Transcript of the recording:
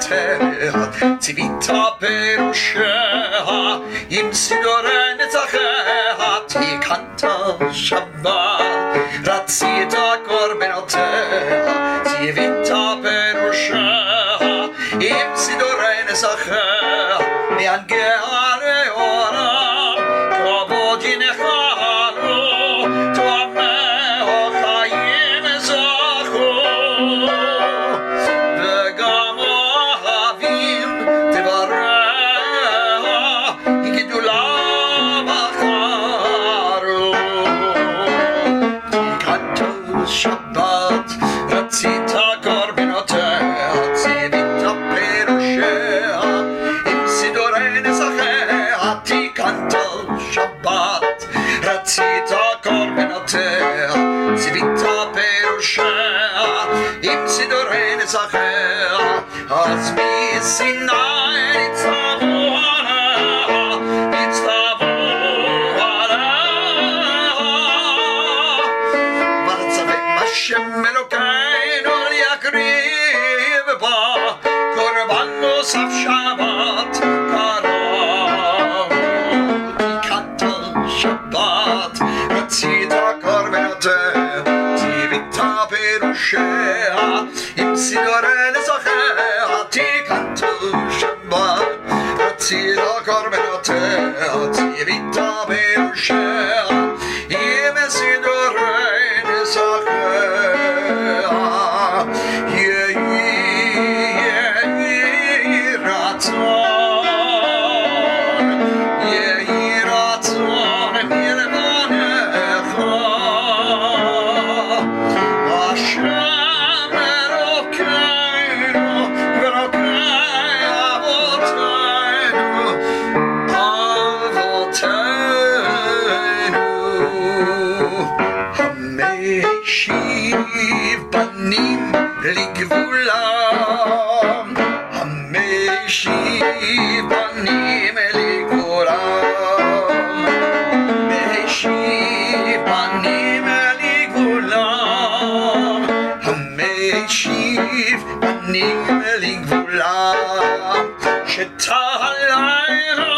בנותיה, ציווית פירושיה, עם סידורי נצחיה, תיקנת שבת, רצית קורבנותיה, ציווית פירושיה, עם סידורי נצחיה, מינגיה לאורה, כבוד ינחלו, תואמהו חיים זכו, וגם אוהבים תבריה, היא גדולה בחרו. תיקנת שבת, רצית קורבנותיה, ציווית פירושיה, עם סידורי נצחיה, תיקנת שבת, רצית קורבנותיה, ציווית פירושיה, עם סידורי נצחיה, אז מסיני נצטוו עליה, נצטוו עליה, ונצווה השם אלוקינו להקריב בה קורבן נוסף שבת קרוב. תיקנת שבת, רצית קורבנותיה, ציווית פירושיה, עם סידורי נצחיה, תיקנת שבת, רצית קורבנותיה, ציווית פירושיה, עם סידורי נצחיה. יהי רצון מלבונך, השם אלוקינו ואלוקי אבותינו, המשיב פנים לגבולם, המשיב פנים לגבולם, משיב פנים לגבולם, המשיב פנים לגבולם, שתהללנו